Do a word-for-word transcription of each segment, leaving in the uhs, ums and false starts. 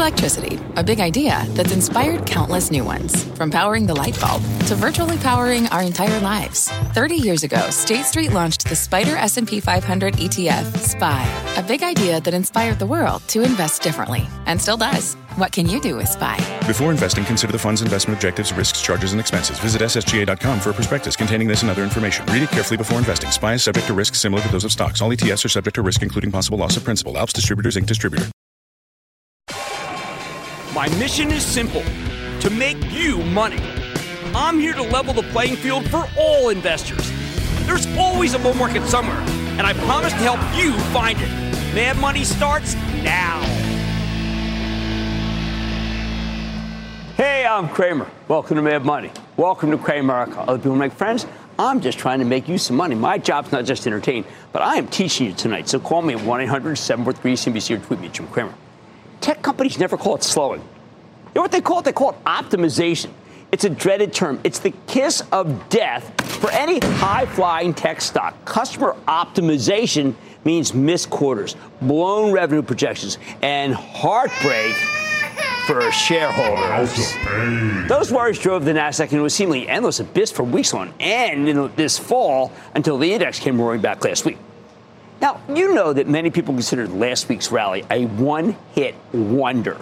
Electricity, a big idea that's inspired countless new ones. From powering the light bulb to virtually powering our entire lives. thirty years ago, State Street launched the Spider S and P five hundred E T F, S P Y, a big idea that inspired the world to invest differently, and still does. What can you do with S P Y? Before investing, consider the fund's investment objectives, risks, charges, and expenses. Visit S S G A dot com for a prospectus containing this and other information. Read it carefully before investing. S P Y is subject to risks similar to those of stocks. All E T Fs are subject to risk, including possible loss of principal. Alps Distributors, Incorporated Distributor. My mission is simple, to make you money. I'm here to level the playing field for all investors. There's always a bull market somewhere, and I promise to help you find it. Mad Money starts now. Hey, I'm Cramer. Welcome to Mad Money. Welcome to Cramerica. Other people make friends. I'm just trying to make you some money. My job's not just to entertain, but I am teaching you tonight. So call me at one eight hundred seven four three C N B C or tweet me at Jim Cramer. Tech companies never call it slowing. You know what they call it? They call it optimization. It's a dreaded term. It's the kiss of death for any high-flying tech stock. Customer optimization means missed quarters, blown revenue projections, and heartbreak for shareholders. Those worries drove the NASDAQ into a seemingly endless abyss for weeks on end in this fall until the index came roaring back last week. Now, you know that many people considered last week's rally a one-hit wonder.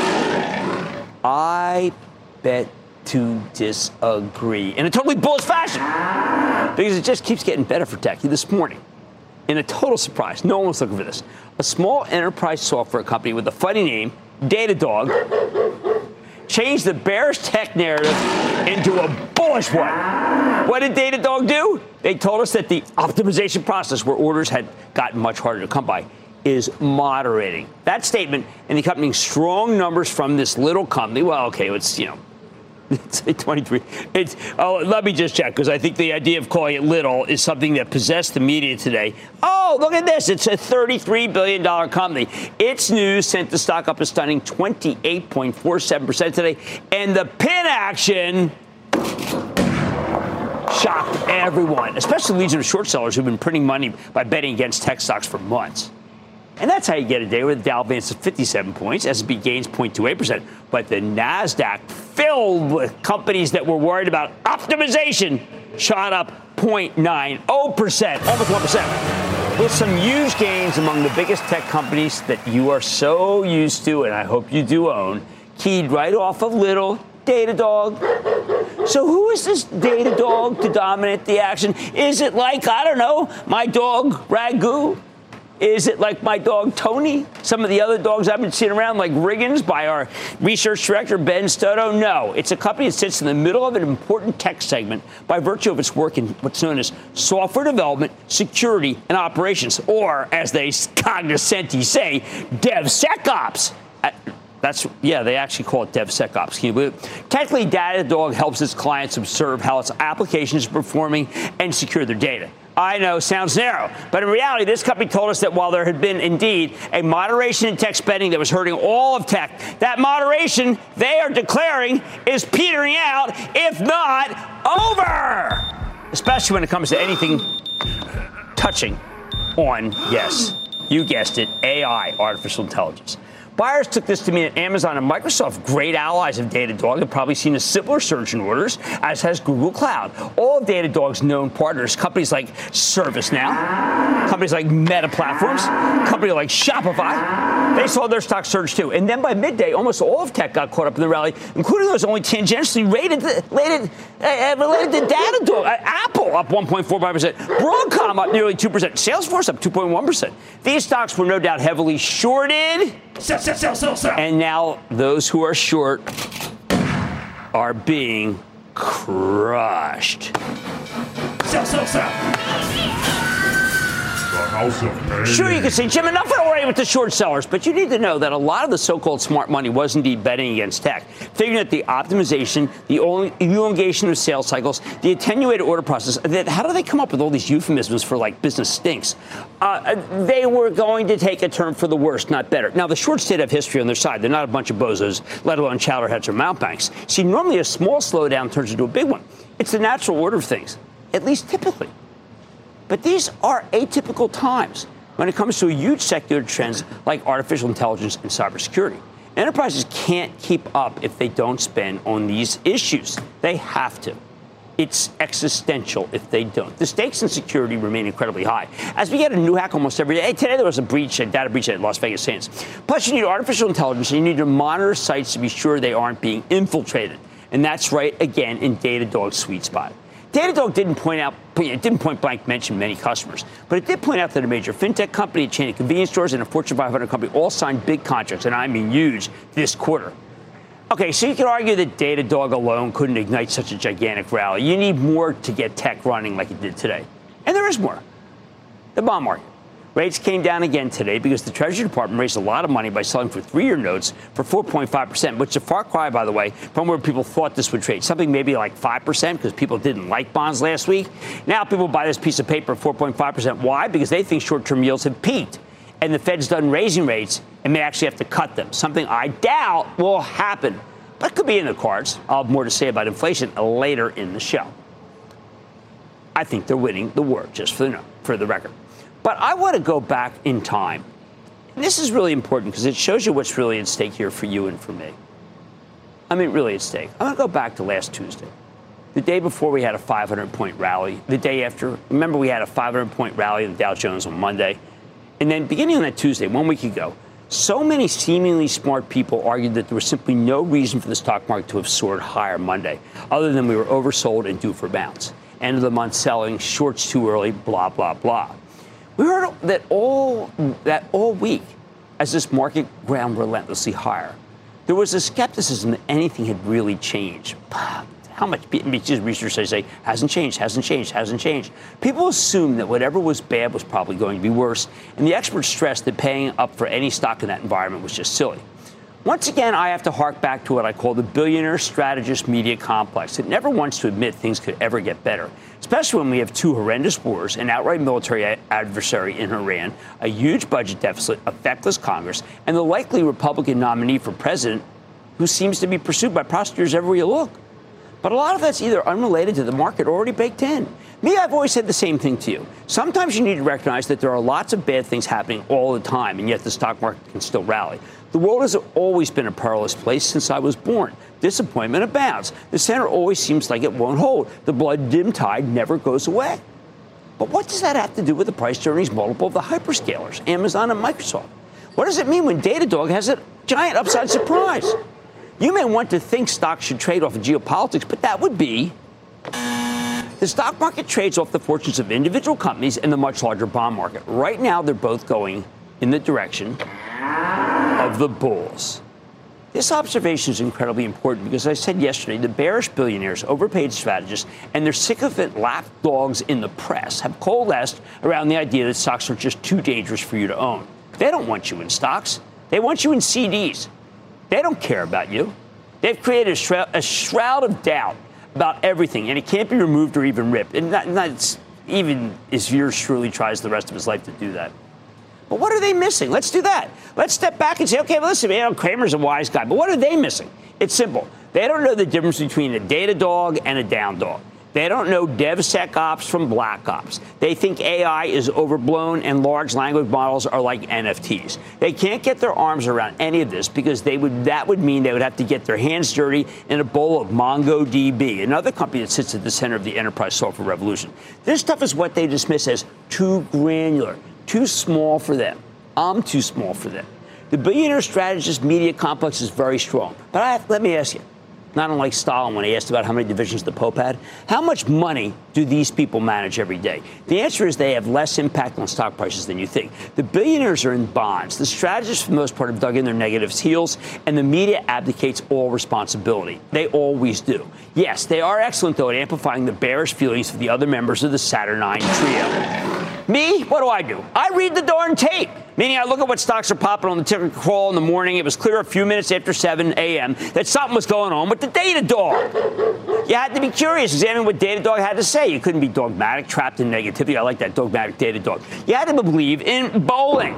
I bet to disagree in a totally bullish fashion because it just keeps getting better for tech. This morning, in a total surprise, no one was looking for this, a small enterprise software company with a funny name, Datadog, changed the bearish tech narrative into a bullish one. What did Datadog do? They told us that the optimization process, where orders had gotten much harder to come by, is moderating. That statement and the accompanying strong numbers from this little company, well, okay, it's, you know, it's twenty-three. It's, oh, let me just check, because I think the idea of calling it little is something that possessed the media today. Oh, look at this. It's a thirty-three billion dollars company. Its news sent the stock up a stunning twenty-eight point four seven percent today. And the pin action shocked everyone, especially legion of short sellers who've been printing money by betting against tech stocks for months. And that's how you get a day where the Dow advances fifty-seven points, S and P gains zero point two eight percent. But the NASDAQ, filled with companies that were worried about optimization, shot up zero point nine zero percent, almost one percent. With some huge gains among the biggest tech companies that you are so used to, and I hope you do own, keyed right off of little Datadog. So who is this Datadog to dominate the action? Is it like, I don't know, my dog Ragu? Is it like my dog Tony? Some of the other dogs I've been seeing around, like Riggins, by our research director, Ben Stoto? No. It's a company that sits in the middle of an important tech segment by virtue of its work in what's known as software development, security, and operations, or, as they cognoscenti say, DevSecOps. That's, yeah, they actually call it DevSecOps. Can you believe it? Technically, Datadog helps its clients observe how its applications are performing and secure their data. I know, sounds narrow. But in reality, this company told us that while there had been indeed a moderation in tech spending that was hurting all of tech, that moderation, they are declaring, is petering out, if not over. Especially when it comes to anything touching on, yes, you guessed it, A I, artificial intelligence. Buyers took this to mean that Amazon and Microsoft, great allies of Datadog, have probably seen a similar surge in orders, as has Google Cloud. All of Datadog's known partners, companies like ServiceNow, companies like Meta Platforms, companies like Shopify, they saw their stock surge too. And then by midday, almost all of tech got caught up in the rally, including those only tangentially rated, related, uh, related to Datadog. Uh, Apple up one point four five percent, Broadcom up nearly two percent, Salesforce up two point one percent. These stocks were no doubt heavily shorted. Sell, sell, sell, sell, sell. And now those who are short are being crushed. Sell, sell, sell. Sure, you can say, Jim, enough already with the short sellers, but you need to know that a lot of the so-called smart money was indeed betting against tech, figuring that the optimization, the elongation of sales cycles, the attenuated order process, that how do they come up with all these euphemisms for, like, business stinks? Uh, they were going to take a turn for the worse, not better. Now, the shorts did have history on their side. They're not a bunch of bozos, let alone chowderheads or mountebanks. See, normally a small slowdown turns into a big one. It's the natural order of things, at least typically. But these are atypical times when it comes to huge secular trends like artificial intelligence and cybersecurity. Enterprises can't keep up if they don't spend on these issues. They have to. It's existential if they don't. The stakes in security remain incredibly high. As we get a new hack almost every day, hey, today there was a breach, a data breach at Las Vegas Sands. Plus, you need artificial intelligence, and you need to monitor sites to be sure they aren't being infiltrated. And that's right, again, in Datadog's sweet spot. Datadog didn't point out, it didn't point blank mention many customers, but it did point out that a major fintech company, a chain of convenience stores, and a Fortune five hundred company all signed big contracts, and I mean huge, this quarter. Okay, so you could argue that Datadog alone couldn't ignite such a gigantic rally. You need more to get tech running like it did today. And there is more. The bond market. Rates came down again today because the Treasury Department raised a lot of money by selling for three-year notes for four point five percent, which is a far cry, by the way, from where people thought this would trade. Something maybe like five percent because people didn't like bonds last week. Now people buy this piece of paper at four point five percent. Why? Because they think short-term yields have peaked and the Fed's done raising rates and may actually have to cut them, something I doubt will happen. But it could be in the cards. I'll have more to say about inflation later in the show. I think they're winning the war, just for the, for the record. But I want to go back in time. And this is really important because it shows you what's really at stake here for you and for me. I mean, really at stake. I'm going to go back to last Tuesday, the day before we had a five hundred point rally. The day after, remember we had a five hundred point rally in the Dow Jones on Monday. And then beginning on that Tuesday, one week ago, so many seemingly smart people argued that there was simply no reason for the stock market to have soared higher Monday, other than we were oversold and due for bounce. End of the month selling, shorts too early, blah, blah, blah. We heard that all that all week as this market ground relentlessly higher. There was a skepticism that anything had really changed. How much research say hasn't changed, hasn't changed, hasn't changed. People assumed that whatever was bad was probably going to be worse, and the experts stressed that paying up for any stock in that environment was just silly. Once again, I have to hark back to what I call the billionaire strategist media complex. It never wants to admit things could ever get better, especially when we have two horrendous wars, an outright military adversary in Iran, a huge budget deficit, a feckless Congress, and the likely Republican nominee for president who seems to be pursued by prosecutors everywhere you look. But a lot of that's either unrelated to the market or already baked in. Me, I've always said the same thing to you. Sometimes you need to recognize that there are lots of bad things happening all the time, and yet the stock market can still rally. The world has always been a perilous place since I was born. Disappointment abounds. The center always seems like it won't hold. The blood-dimmed tide never goes away. But what does that have to do with the price-to-earnings multiple of the hyperscalers, Amazon and Microsoft? What does it mean when Datadog has a giant upside surprise? You may want to think stocks should trade off of geopolitics, but that would be the stock market trades off the fortunes of individual companies and the much larger bond market. Right now, they're both going in the direction of the bulls. This observation is incredibly important because, as I said yesterday, the bearish billionaires, overpaid strategists, and their sycophant lapdogs in the press have coalesced around the idea that stocks are just too dangerous for you to own. They don't want you in stocks. They want you in C Ds. They don't care about you. They've created a shroud, a shroud of doubt about everything, and it can't be removed or even ripped. And not, not even as yours surely tries the rest of his life to do that. But what are they missing? Let's do that. Let's step back and say, okay, well, listen, man, Cramer's a wise guy, but what are they missing? It's simple. They don't know the difference between a Datadog and a down dog. They don't know DevSecOps from Black Ops. They think A I is overblown and large language models are like N F Ts. They can't get their arms around any of this because they would that would mean they would have to get their hands dirty in a bowl of MongoDB, another company that sits at the center of the enterprise software revolution. This stuff is what they dismiss as too granular, too small for them. I'm too small for them. The billionaire strategist media complex is very strong. But I, let me ask you, not unlike Stalin when he asked about how many divisions the Pope had, how much money do these people manage every day? The answer is they have less impact on stock prices than you think. The billionaires are in bonds. The strategists, for the most part, have dug in their negatives heels, and the media abdicates all responsibility. They always do. Yes, they are excellent, though, at amplifying the bearish feelings of the other members of the Saturnine trio. Me, what do I do? I read the darn tape. Meaning I look at what stocks are popping on the ticker crawl in the morning. It was clear a few minutes after seven a.m. that something was going on with the Datadog. You had to be curious, examine what Datadog had to say. You couldn't be dogmatic, trapped in negativity. I like that, dogmatic Datadog. You had to believe in bowling,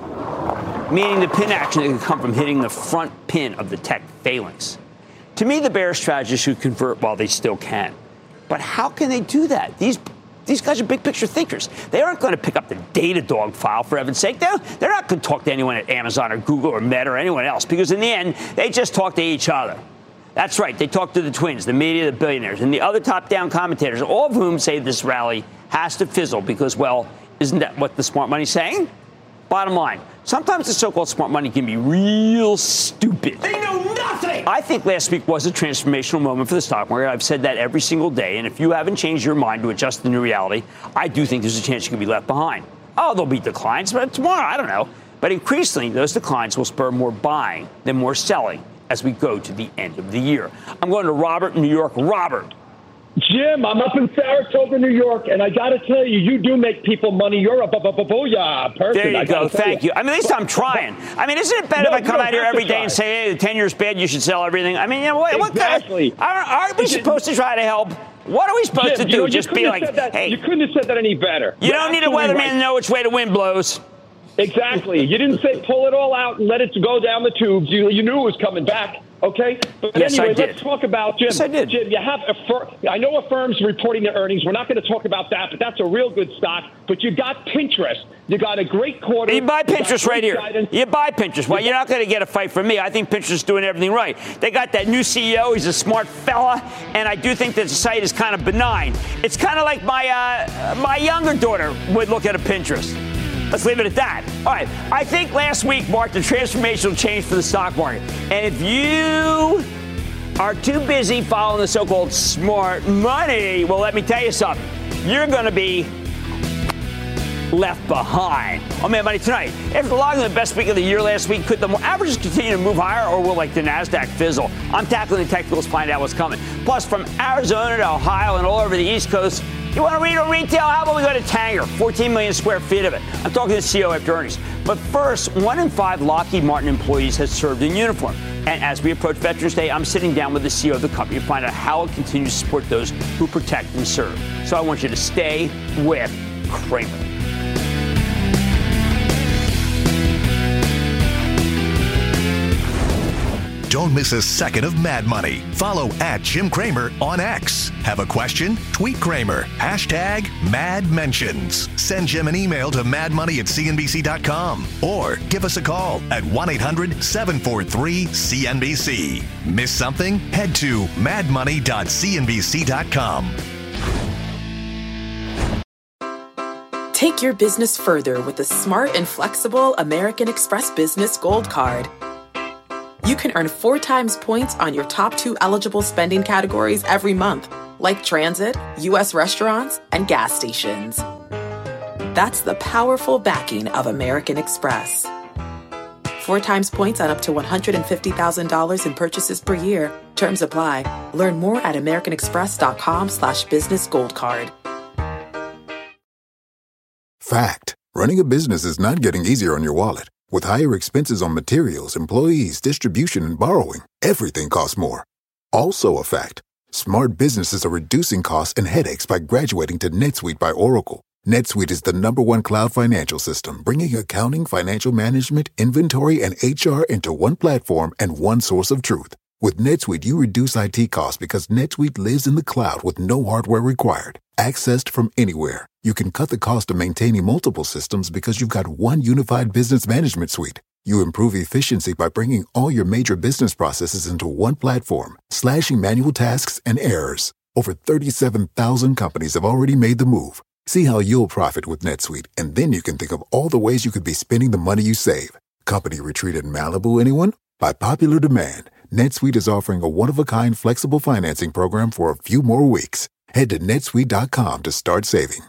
meaning the pin action that could come from hitting the front pin of the tech phalanx. To me, the bear strategists should convert while they still can. But how can they do that? These these guys are big picture thinkers. They aren't going to pick up the Datadog file, for heaven's sake. They're, they're not going to talk to anyone at Amazon or Google or Meta or anyone else, because in the end, they just talk to each other. That's right. They talk to the twins, the media, the billionaires, and the other top-down commentators, all of whom say this rally has to fizzle because, well, isn't that what the smart money's saying? Bottom line, sometimes the so-called smart money can be real stupid. They know nothing! I think last week was a transformational moment for the stock market. I've said that every single day, and if you haven't changed your mind to adjust to the new reality, I do think there's a chance you could be left behind. Oh, there'll be declines, but tomorrow, I don't know. But increasingly, those declines will spur more buying than more selling as we go to the end of the year. I'm going to Robert in New York. Robert. Jim, I'm up in Saratoga, New York, and I got to tell you, you do make people money. You're a booyah person. There you go. Thank you. I mean, at least I'm trying. I mean, isn't it better no, if I come out here every day and say, hey, the ten-year's bad, you should sell everything? I mean, you know, what, exactly. what kind of, aren't, aren't we supposed to try to help? What are we supposed Jim, to do? You know, Just be like, that, hey. You couldn't have said that any better. You You're don't need a weatherman right. to know which way the wind blows. Exactly. You didn't say pull it all out and let it go down the tubes. You, you knew it was coming back. Okay, but yes, anyway, I did. let's talk about Jim. Yes, I did. Jim, you have a fir- I know a firm's reporting their earnings. We're not going to talk about that, but that's a real good stock. But you got Pinterest. You got a great quarter. You buy Pinterest you right here. Guidance. You buy Pinterest. Well, you're not going to get a fight from me. I think Pinterest is doing everything right. They got that new C E O. He's a smart fella, and I do think that the site is kind of benign. It's kind of like my uh, my younger daughter would look at a Pinterest. Let's leave it at that. All right. I think last week marked a transformational change for the stock market. And if you are too busy following the so-called smart money, well, let me tell you something. You're going to be left behind. Oh, man, money tonight. After logging the best week of the year last week, could the averages continue to move higher, or will, like the NASDAQ, fizzle? I'm tackling the technicals, find out what's coming. Plus, from Arizona to Ohio and all over the East Coast, you want to read on retail? How about we go to Tanger? fourteen million square feet of it. I'm talking to the C E O after earnings. But first, one in five Lockheed Martin employees has served in uniform. And as we approach Veterans Day, I'm sitting down with the C E O of the company to find out how it continues to support those who protect and serve. So I want you to stay with Cramer. Don't miss a second of Mad Money. Follow at Jim Cramer on X. Have a question? Tweet Cramer. Hashtag Mad Mentions. Send Jim an email to madmoney at c n b c dot com or give us a call at one eight hundred seven four three C N B C. Miss something? Head to mad money dot c n b c dot com. Take your business further with the smart and flexible American Express Business Gold Card. You can earn four times points on your top two eligible spending categories every month, like transit, U S restaurants, and gas stations. That's the powerful backing of American Express. Four times points on up to one hundred fifty thousand dollars in purchases per year. Terms apply. Learn more at americanexpress.com slash business gold card. Fact. Running a business is not getting easier on your wallet. With higher expenses on materials, employees, distribution, and borrowing, everything costs more. Also a fact. Smart businesses are reducing costs and headaches by graduating to NetSuite by Oracle. NetSuite is the number one cloud financial system, bringing accounting, financial management, inventory, and H R into one platform and one source of truth. With NetSuite, you reduce I T costs because NetSuite lives in the cloud with no hardware required. Accessed from anywhere. You can cut the cost of maintaining multiple systems because you've got one unified business management suite. You improve efficiency by bringing all your major business processes into one platform, slashing manual tasks and errors. Over thirty-seven thousand companies have already made the move. See how you'll profit with NetSuite, and then you can think of all the ways you could be spending the money you save. Company retreat in Malibu, anyone? By popular demand, NetSuite is offering a one-of-a-kind flexible financing program for a few more weeks. Head to netsuite dot com to start saving.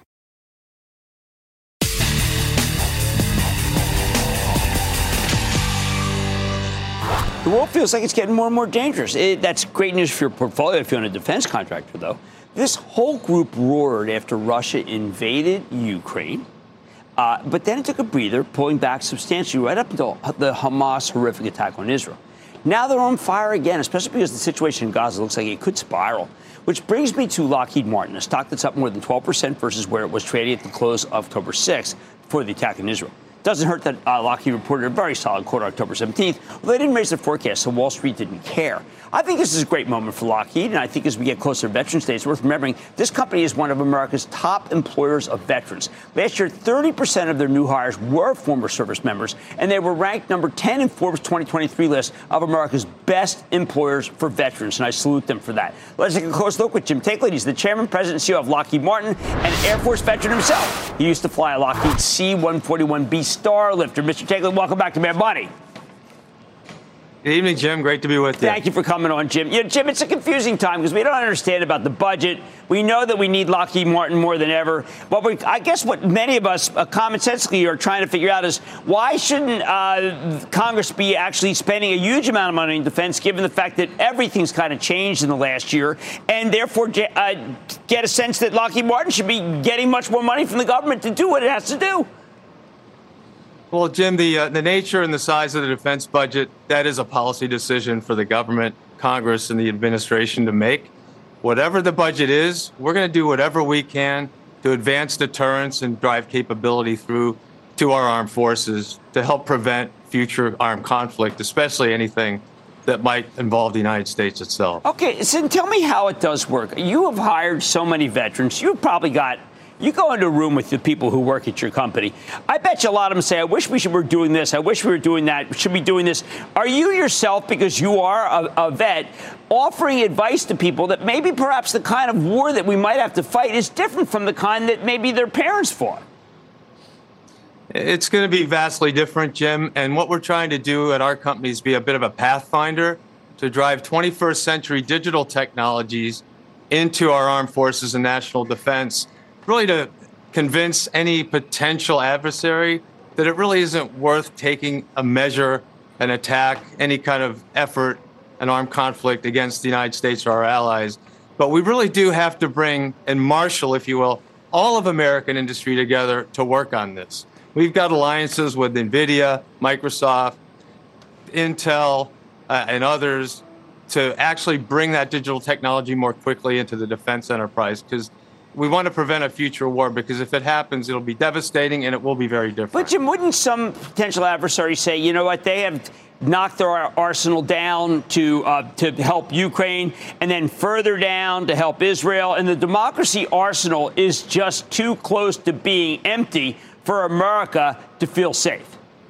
The world feels like it's getting more and more dangerous. It, that's great news for your portfolio if you're a defense contractor, though. This whole group roared after Russia invaded Ukraine, uh, but then it took a breather, pulling back substantially right up until the Hamas horrific attack on Israel. Now they're on fire again, especially because the situation in Gaza looks like it could spiral. Which brings me to Lockheed Martin, a stock that's up more than twelve percent versus where it was trading at the close of October sixth before the attack in Israel. Doesn't hurt that uh, Lockheed reported a very solid quarter October seventeenth. Well, they didn't raise their forecast, so Wall Street didn't care. I think this is a great moment for Lockheed, and I think as we get closer to Veterans Day, it's worth remembering this company is one of America's top employers of veterans. Last year, thirty percent of their new hires were former service members, and they were ranked number ten in Forbes twenty twenty-three list of America's best employers for veterans, and I salute them for that. Let's take a close look with Jim Taiclet. He's the chairman, president, and C E O of Lockheed Martin, and Air Force veteran himself. He used to fly a Lockheed C one forty-one B Starlifter. Mister Taiclet, welcome back to Mad Money. Good evening, Jim. Great to be with you. Thank you for coming on, Jim. Yeah, Jim, it's a confusing time because we don't understand about the budget. We know that we need Lockheed Martin more than ever. But we, I guess what many of us uh, commonsensically are trying to figure out is why shouldn't uh, Congress be actually spending a huge amount of money in defense, given the fact that everything's kind of changed in the last year, and therefore uh, get a sense that Lockheed Martin should be getting much more money from the government to do what it has to do? Well, Jim, the uh, the nature and the size of the defense budget, that is a policy decision for the government, Congress, and the administration to make. Whatever the budget is, we're going to do whatever we can to advance deterrence and drive capability through to our armed forces to help prevent future armed conflict, especially anything that might involve the United States itself. Okay, so tell me how it does work. You have hired so many veterans. You've probably got You go into a room with the people who work at your company. I bet you a lot of them say, I wish we should, were doing this. I wish we were doing that. We should be doing this. Are you yourself, because you are a, a vet, offering advice to people that maybe perhaps the kind of war that we might have to fight is different from the kind that maybe their parents fought? It's going to be vastly different, Jim. And what we're trying to do at our company is be a bit of a pathfinder to drive twenty-first century digital technologies into our armed forces and national defense, really to convince any potential adversary that it really isn't worth taking a measure, an attack, any kind of effort, an armed conflict against the United States or our allies. But we really do have to bring and marshal, if you will, all of American industry together to work on this. We've got alliances with NVIDIA, Microsoft, Intel, uh, and others to actually bring that digital technology more quickly into the defense enterprise, because we want to prevent a future war, because if it happens, it'll be devastating and it will be very different. But, Jim, wouldn't some potential adversary say, you know what, they have knocked their arsenal down to uh, to help Ukraine, and then further down to help Israel, and the democracy arsenal is just too close to being empty for America to feel safe?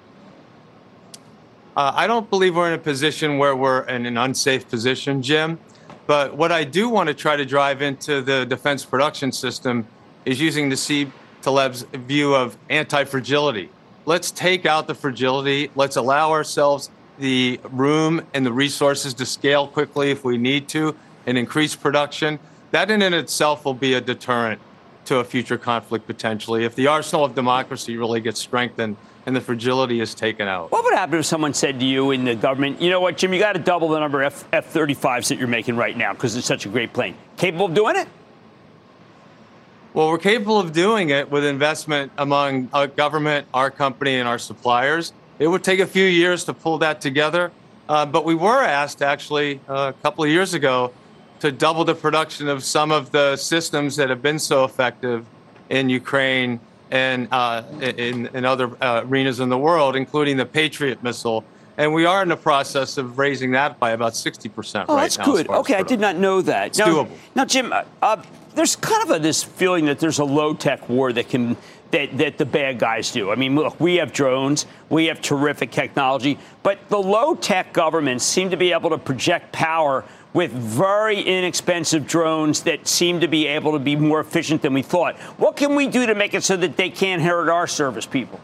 Uh, I don't believe we're in a position where we're in an unsafe position, Jim. But what I do want to try to drive into the defense production system is using the Nassim Taleb's view of anti-fragility. Let's take out the fragility. Let's allow ourselves the room and the resources to scale quickly if we need to and increase production. That in and itself will be a deterrent to a future conflict potentially if the arsenal of democracy really gets strengthened and the fragility is taken out. What would happen if someone said to you in the government, you know what, Jim, you got to double the number of F thirty-fives that you're making right now because it's such a great plane? Capable of doing it? Well, we're capable of doing it with investment among our government, our company, and our suppliers. It would take a few years to pull that together. Uh, but we were asked, actually, uh, a couple of years ago to double the production of some of the systems that have been so effective in Ukraine and uh, in, in other uh, arenas in the world, including the Patriot missile. And we are in the process of raising that by about sixty percent oh, right that's now. That's good. Okay, I did not know that. It's now, doable. Now, Jim, uh, uh, there's kind of a, this feeling that there's a low-tech war that can that, that the bad guys do. I mean, look, we have drones. We have terrific technology. But the low-tech governments seem to be able to project power with very inexpensive drones that seem to be able to be more efficient than we thought. What can we do to make it so that they can't hurt our service people?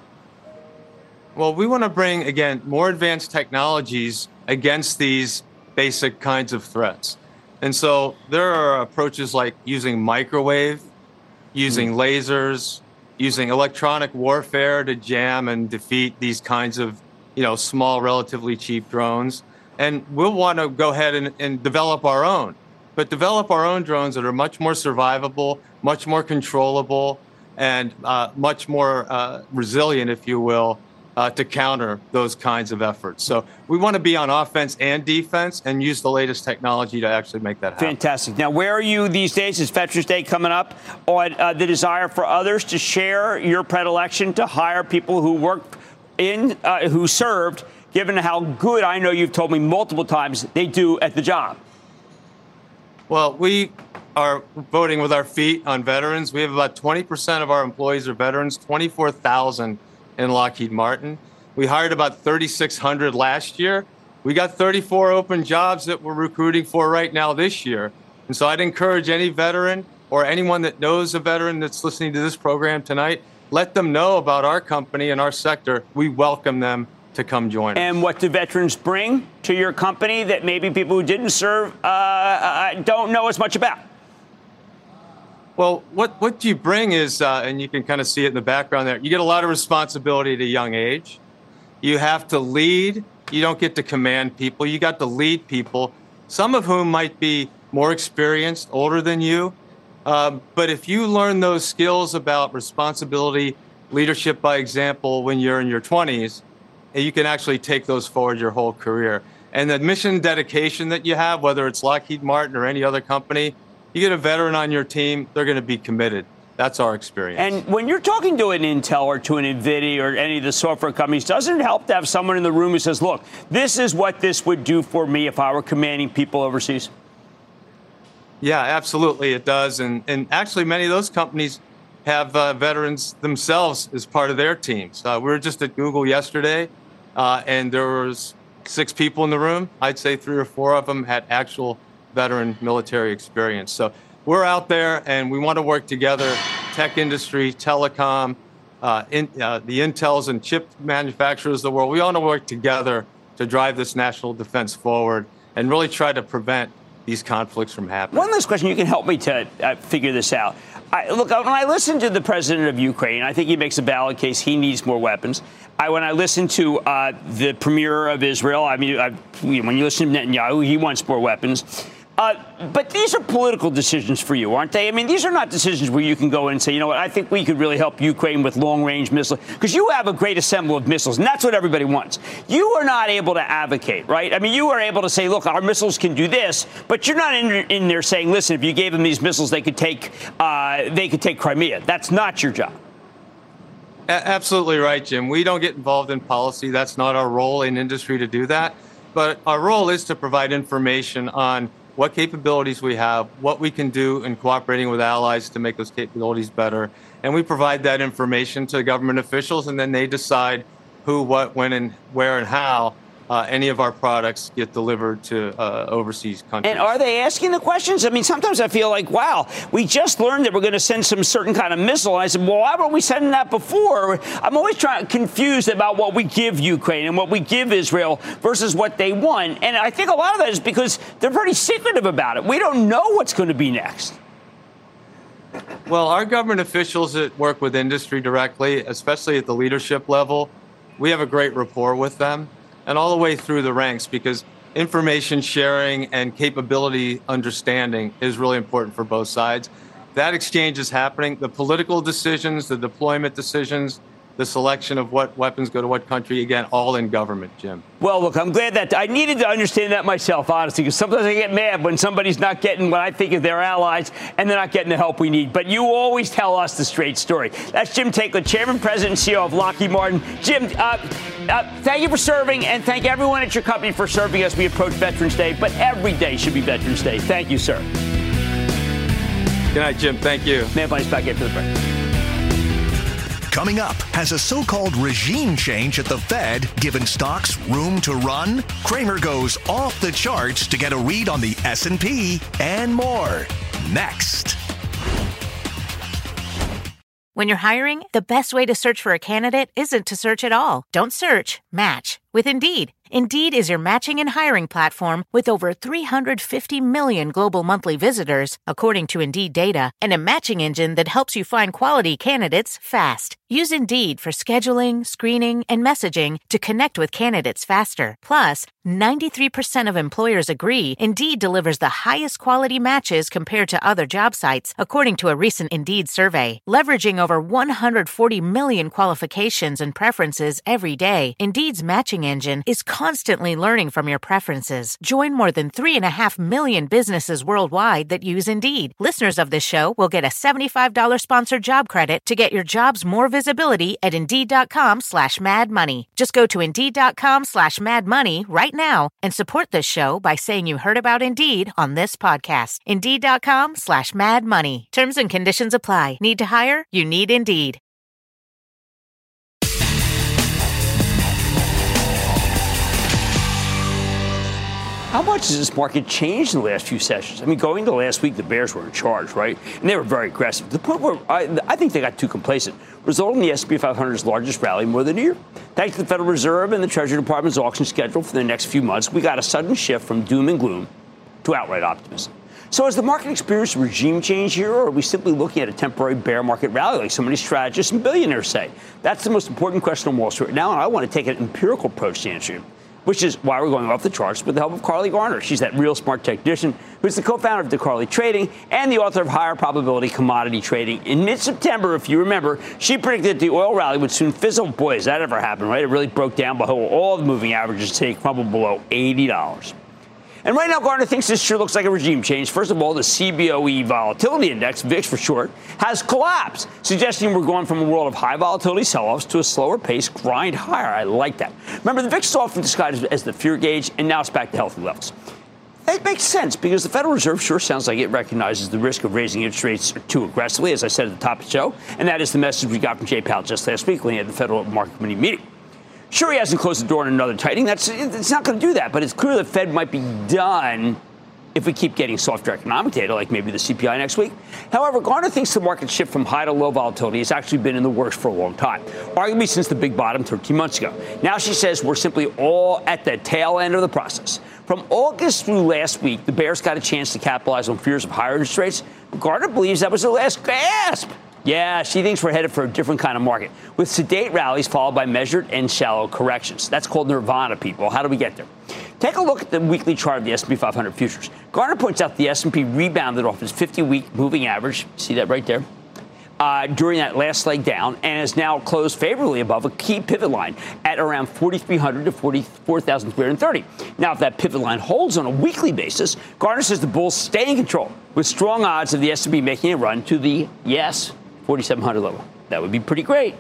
Well, we want to bring, again, more advanced technologies against these basic kinds of threats. And so there are approaches like using microwave, using mm. lasers, using electronic warfare to jam and defeat these kinds of, you know, small, relatively cheap drones. And we'll want to go ahead and, and develop our own, but develop our own drones that are much more survivable, much more controllable, and uh, much more uh, resilient, if you will, uh, to counter those kinds of efforts. So we want to be on offense and defense and use the latest technology to actually make that happen. Fantastic. Now, where are you these days? Is Veterans Day coming up? On uh, the desire for others to share your predilection to hire people who work in uh, who served, given how good I know you've told me multiple times they do at the job? Well, we are voting with our feet on veterans. We have about twenty percent of our employees are veterans, twenty-four thousand in Lockheed Martin. We hired about thirty-six hundred last year. We got thirty-four open jobs that we're recruiting for right now this year. And so I'd encourage any veteran or anyone that knows a veteran that's listening to this program tonight, let them know about our company and our sector. We welcome them to come join us. And what do veterans bring to your company that maybe people who didn't serve uh, uh, don't know as much about? Well, what, what you bring is, uh, and you can kind of see it in the background there, you get a lot of responsibility at a young age. You have to lead. You don't get to command people. You got to lead people, some of whom might be more experienced, older than you. Um, but if you learn those skills about responsibility, leadership by example when you're in your twenties, you can actually take those forward your whole career. And the mission dedication that you have, whether it's Lockheed Martin or any other company, you get a veteran on your team, they're going to be committed. That's our experience. And when you're talking to an Intel or to an NVIDIA or any of the software companies, doesn't it help to have someone in the room who says, look, this is what this would do for me if I were commanding people overseas? Yeah, absolutely, it does. And, and actually, many of those companies have uh, veterans themselves as part of their teams. Uh, we were just at Google yesterday, uh, and there was six people in the room. I'd say three or four of them had actual veteran military experience. So we're out there and we want to work together, tech industry, telecom, uh, in, uh, the Intels and chip manufacturers of the world. We want to work together to drive this national defense forward and really try to prevent these conflicts from happening. One last question. You can help me to uh, figure this out. I, look, when I listen to the president of Ukraine, I think he makes a valid case. He needs more weapons. I, when I listen to uh, the premier of Israel, I mean, I, when you listen to Netanyahu, he wants more weapons. Uh, but these are political decisions for you, aren't they? I mean, these are not decisions where you can go in and say, you know what, I think we could really help Ukraine with long-range missiles, because you have a great assembly of missiles, and that's what everybody wants. You are not able to advocate, right? I mean, you are able to say, look, our missiles can do this, but you're not in, in there saying, listen, if you gave them these missiles, they could take uh, they could take Crimea. That's not your job. A- absolutely right, Jim. We don't get involved in policy. That's not our role in industry to do that. But our role is to provide information on what capabilities we have, what we can do in cooperating with allies to make those capabilities better. And we provide that information to government officials, and then they decide who, what, when, and where and how uh, any of our products get delivered to uh, overseas countries. And are they asking the questions? I mean, sometimes I feel like, wow, we just learned that we're going to send some certain kind of missile. And I said, well, why weren't we sending that before? I'm always trying confused about what we give Ukraine and what we give Israel versus what they want. And I think a lot of that is because they're pretty secretive about it. We don't know what's going to be next. Well, our government officials that work with industry directly, especially at the leadership level, we have a great rapport with them, and all the way through the ranks, because information sharing and capability understanding is really important for both sides. That exchange is happening. The political decisions, the deployment decisions, the selection of what weapons go to what country, again, all in government, Jim. Well, look, I'm glad that I needed to understand that myself, honestly, because sometimes I get mad when somebody's not getting what I think is their allies and they're not getting the help we need. But you always tell us the straight story. That's Jim Taiclet, Chairman, President, and C E O of Lockheed Martin. Jim, uh, uh, thank you for serving, and thank everyone at your company for serving as we approach Veterans Day. But every day should be Veterans Day. Thank you, sir. Good night, Jim. Thank you. Man Money's back after the break. Coming up, has a so-called regime change at the Fed given stocks room to run? Cramer goes off the charts to get a read on the S and P and more. Next. When you're hiring, the best way to search for a candidate isn't to search at all. Don't search, match with Indeed. Indeed is your matching and hiring platform with over three hundred fifty million global monthly visitors, according to Indeed data, and a matching engine that helps you find quality candidates fast. Use Indeed for scheduling, screening, and messaging to connect with candidates faster. Plus, ninety-three percent of employers agree Indeed delivers the highest quality matches compared to other job sites, according to a recent Indeed survey. Leveraging over one hundred forty million qualifications and preferences every day, Indeed's matching hiring engine is constantly learning from your preferences. Join more than three and a half million businesses worldwide that use Indeed. Listeners of this show will get a seventy-five dollars sponsored job credit to get your jobs more visibility at Indeed.com slash Mad Money. Just go to Indeed.com slash Mad Money right now and support this show by saying you heard about Indeed on this podcast. Indeed.com slash Mad Money. Terms and conditions apply. Need to hire? You need Indeed. How much has this market changed in the last few sessions? I mean, going into last week, the Bears were in charge, right? And they were very aggressive. To the point where I, I think they got too complacent, resulting in the S and P five hundred's largest rally in more than a year. Thanks to the Federal Reserve and the Treasury Department's auction schedule for the next few months, we got a sudden shift from doom and gloom to outright optimism. So has the market experienced a regime change here, or are we simply looking at a temporary bear market rally like so many strategists and billionaires say? That's the most important question on Wall Street now, and I want to take an empirical approach to answer it, which is why we're going off the charts with the help of Carly Garner. She's that real smart technician who's the co-founder of DeCarly Trading and the author of Higher Probability Commodity Trading. In mid-September, if you remember, she predicted the oil rally would soon fizzle. Boy, has that ever happened, right? It really broke down below all the moving averages today, crumbled below eighty dollars. And right now, Garner thinks this sure looks like a regime change. First of all, the C B O E Volatility Index, V I X for short, has collapsed, suggesting we're going from a world of high volatility sell-offs to a slower pace grind higher. I like that. Remember, the V I X is often described as the fear gauge, and now it's back to healthy levels. That makes sense because the Federal Reserve sure sounds like it recognizes the risk of raising interest rates too aggressively, as I said at the top of the show, and that is the message we got from Jay Powell just last week when he had the Federal Market Committee meeting. Sure, he hasn't closed the door on another tightening. That's it's not going to do that, but it's clear the Fed might be done if we keep getting softer economic data, like maybe the C P I next week. However, Garner thinks the market shift from high to low volatility has actually been in the works for a long time, arguably since the big bottom thirteen months ago. Now she says we're simply all at the tail end of the process. From August through last week, the bears got a chance to capitalize on fears of higher interest rates. Garner believes that was their last gasp. Yeah, she thinks we're headed for a different kind of market, with sedate rallies followed by measured and shallow corrections. That's called nirvana, people. How do we get there? Take a look at the weekly chart of the S and P five hundred futures. Garner points out the S and P rebounded off its fifty-week moving average. See that right there? Uh, during that last leg down, and has now closed favorably above a key pivot line at around forty-three hundred to forty-four thousand three hundred thirty. Now, if that pivot line holds on a weekly basis, Garner says the bulls stay in control, with strong odds of the S and P making a run to the, yes, forty-seven hundred level. That would be pretty great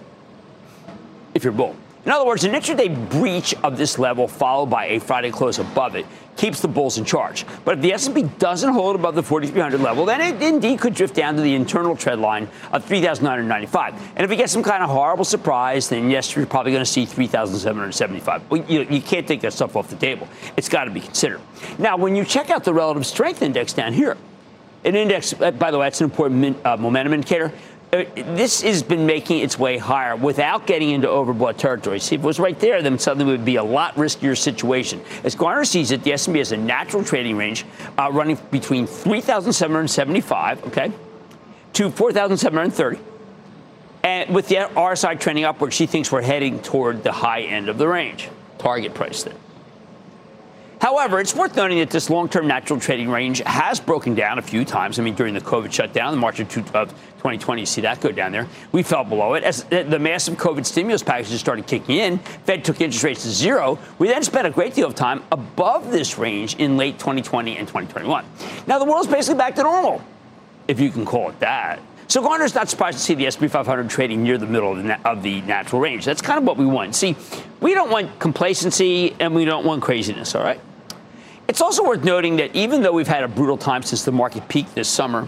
if you're bull. In other words, an intraday breach of this level followed by a Friday close above it keeps the bulls in charge. But if the S and P doesn't hold above the forty-three hundred level, then it indeed could drift down to the internal trend line of three thousand nine hundred ninety-five. And if we get some kind of horrible surprise, then yes, you're probably going to see three thousand seven hundred seventy-five. Well, you, you can't take that stuff off the table. It's got to be considered. Now, when you check out the relative strength index down here, an index, by the way, that's an important uh, momentum indicator. This has been making its way higher without getting into overbought territory. See, if it was right there, then suddenly it would be a lot riskier situation. As Garner sees it, the S and P has a natural trading range uh, running between three thousand seven hundred seventy-five, okay, to four thousand seven hundred thirty. And with the R S I trending upward, she thinks we're heading toward the high end of the range. Target price there. However, it's worth noting that this long-term natural trading range has broken down a few times. I mean, during the COVID shutdown in March of twenty twenty, you see that go down there. We fell below it. As the massive COVID stimulus packages started kicking in, Fed took interest rates to zero. We then spent a great deal of time above this range in late twenty twenty and twenty twenty-one. Now, the world's basically back to normal, if you can call it that. So Garner's not surprised to see the S and P five hundred trading near the middle of the, na- of the natural range. That's kind of what we want. See, we don't want complacency and we don't want craziness, all right? It's also worth noting that even though we've had a brutal time since the market peaked this summer,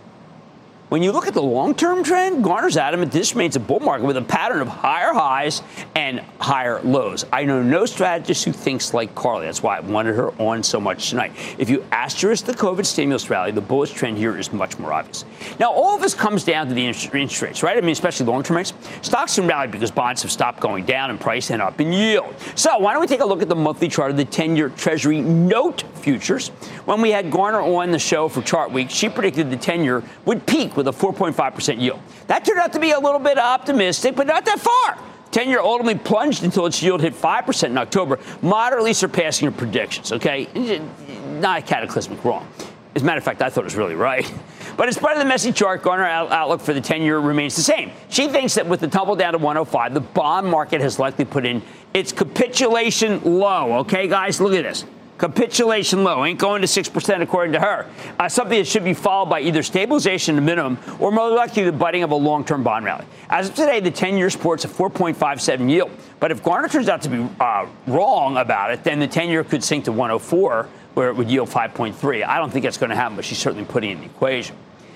when you look at the long-term trend, Garner's adamant this remains a bull market with a pattern of higher highs and higher lows. I know no strategist who thinks like Carly. That's why I wanted her on so much tonight. If you asterisk the COVID stimulus rally, the bullish trend here is much more obvious. Now, all of this comes down to the interest rates, right? I mean, especially long-term rates. Stocks can rally because bonds have stopped going down in price and up in yield. So why don't we take a look at the monthly chart of the ten-year Treasury note futures? When we had Garner on the show for Chart Week, she predicted the ten-year would peak with a four point five percent yield. That turned out to be a little bit optimistic, but not that far. ten-year ultimately plunged until its yield hit five percent in October, moderately surpassing her predictions, okay? Not cataclysmic wrong. As a matter of fact, I thought it was really right. But as part of the messy chart, Garner outlook for the ten-year remains the same. She thinks that with the tumble down to one oh five, the bond market has likely put in It's capitulation low. Okay, guys, look at this. Capitulation low. Ain't going to six percent according to her. Uh, something that should be followed by either stabilization at minimum or more likely the budding of a long-term bond rally. As of today, the ten-year sports a four point five seven yield. But if Garner turns out to be uh, wrong about it, then the ten-year could sink to one oh four, where it would yield five point three. I don't think that's going to happen, but she's certainly putting it in the equation.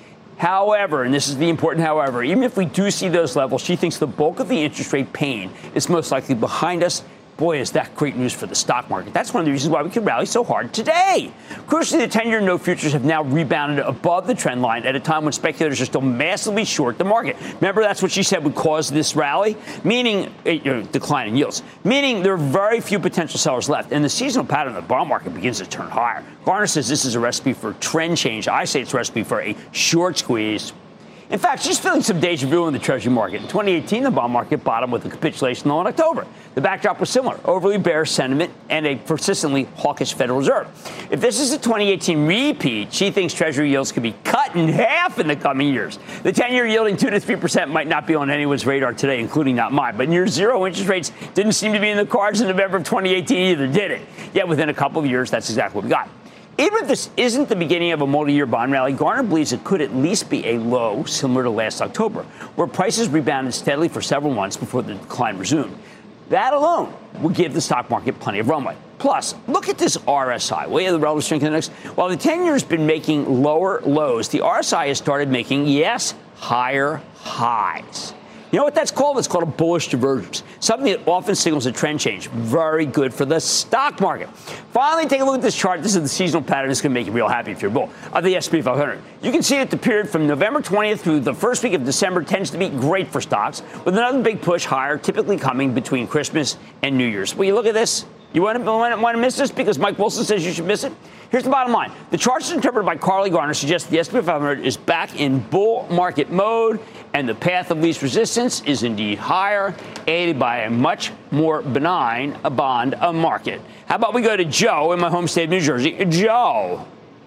However, and this is the important however, even if we do see those levels, she thinks the bulk of the interest rate pain is most likely behind us. Boy, is that great news for the stock market. That's one of the reasons why we could rally so hard today. Crucially, the ten-year note futures have now rebounded above the trend line at a time when speculators are still massively short the market. Remember, that's what she said would cause this rally, meaning a you know, decline in yields, meaning there are very few potential sellers left, and the seasonal pattern of the bond market begins to turn higher. Garner says this is a recipe for trend change. I say it's a recipe for a short squeeze. In fact, she's feeling some deja vu in the Treasury market. In twenty eighteen, the bond market bottomed with a capitulation low in October. The backdrop was similar, overly bearish sentiment and a persistently hawkish Federal Reserve. If this is a twenty eighteen repeat, she thinks Treasury yields could be cut in half in the coming years. The ten-year yielding two to three percent might not be on anyone's radar today, including not mine. But near zero interest rates didn't seem to be in the cards in November of twenty eighteen either, did it? Yet within a couple of years, that's exactly what we got. Even if this isn't the beginning of a multi-year bond rally, Garner believes it could at least be a low similar to last October, where prices rebounded steadily for several months before the decline resumed. That alone would give the stock market plenty of runway. Plus, look at this R S I. Way of the relative strength index. While the ten-year has been making lower lows, the R S I has started making, yes, higher highs. You know what that's called? It's called a bullish divergence, something that often signals a trend change. Very good for the stock market. Finally, take a look at this chart. This is the seasonal pattern. It's going to make you real happy if you're a bull. Of the S and P five hundred. You can see that the period from November twentieth through the first week of December tends to be great for stocks, with another big push higher, typically coming between Christmas and New Year's. Will you look at this? You want to, want to miss this because Mike Wilson says you should miss it? Here's the bottom line. The charts interpreted by Carly Garner suggest the S and P five hundred is back in bull market mode, and the path of least resistance is indeed higher, aided by a much more benign bond market. How about we go to Joe in my home state of New Jersey? Joe.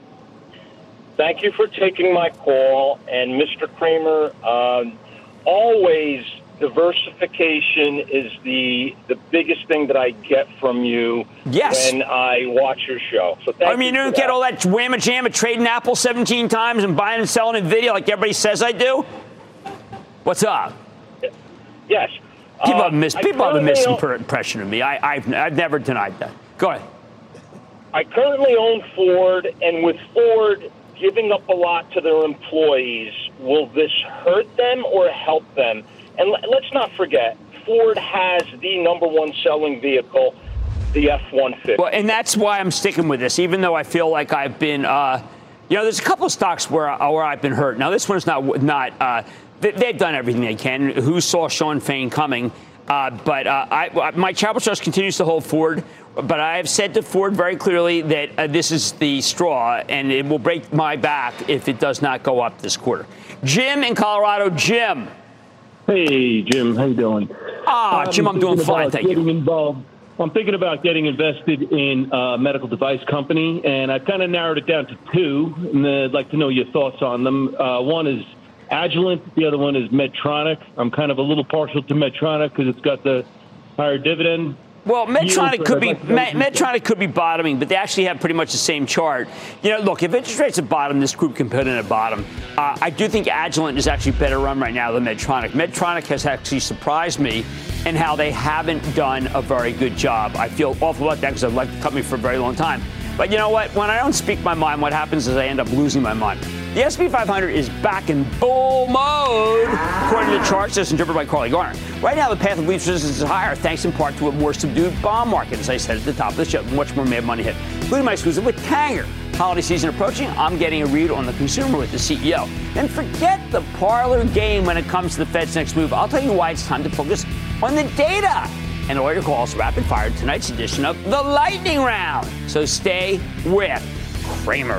Thank you for taking my call. And Mister Cramer, uh, always diversification is the the biggest thing that I get from you yes. when I watch your show. So thank I mean, you don't get all that whamma jamma trading Apple seventeen times and buying and selling NVIDIA like everybody says I do? What's up? Yes. People uh, have mis- people have a misimpression of me. I, I've, I've never denied that. Go ahead. I currently own Ford, and with Ford giving up a lot to their employees, will this hurt them or help them? And let's not forget, Ford has the number one selling vehicle, the F one fifty. Well, and that's why I'm sticking with this, even though I feel like I've been, uh, you know, there's a couple of stocks where where I've been hurt. Now, this one's not not. Uh, they, they've done everything they can. Who saw Sean Fain coming? Uh, but uh, I, my Charitable Trust continues to hold Ford. But I have said to Ford very clearly that uh, this is the straw, and it will break my back if it does not go up this quarter. Jim in Colorado. Jim. Hey, Jim. How you doing? Ah, um, Jim, I'm doing fine, thank you. Involved. I'm thinking about getting invested in a medical device company, and I've kind of narrowed it down to two, and I'd like to know your thoughts on them. Uh, one is Agilent. The other one is Medtronic. I'm kind of a little partial to Medtronic because it's got the higher dividend. Well, Medtronic could be Medtronic could be bottoming, but they actually have pretty much the same chart. You know, look, if interest rates are bottom, this group can put in a bottom. Uh, I do think Agilent is actually better run right now than Medtronic. Medtronic has actually surprised me in how they haven't done a very good job. I feel awful about that because I've liked the company for a very long time. But you know what? When I don't speak my mind, what happens is I end up losing my mind. The S and P five hundred is back in bull mode, according to the charts as interpreted by Carly Garner. Right now, the path of least resistance is higher, thanks in part to a more subdued bond market, as I said at the top of the show. Much more mad money hit, including my exclusive with Tanger. Holiday season approaching, I'm getting a read on the consumer with the C E O. And forget the parlor game when it comes to the Fed's next move. I'll tell you why it's time to focus on the data. And all your calls rapid fire tonight's edition of the Lightning Round. So stay with Cramer.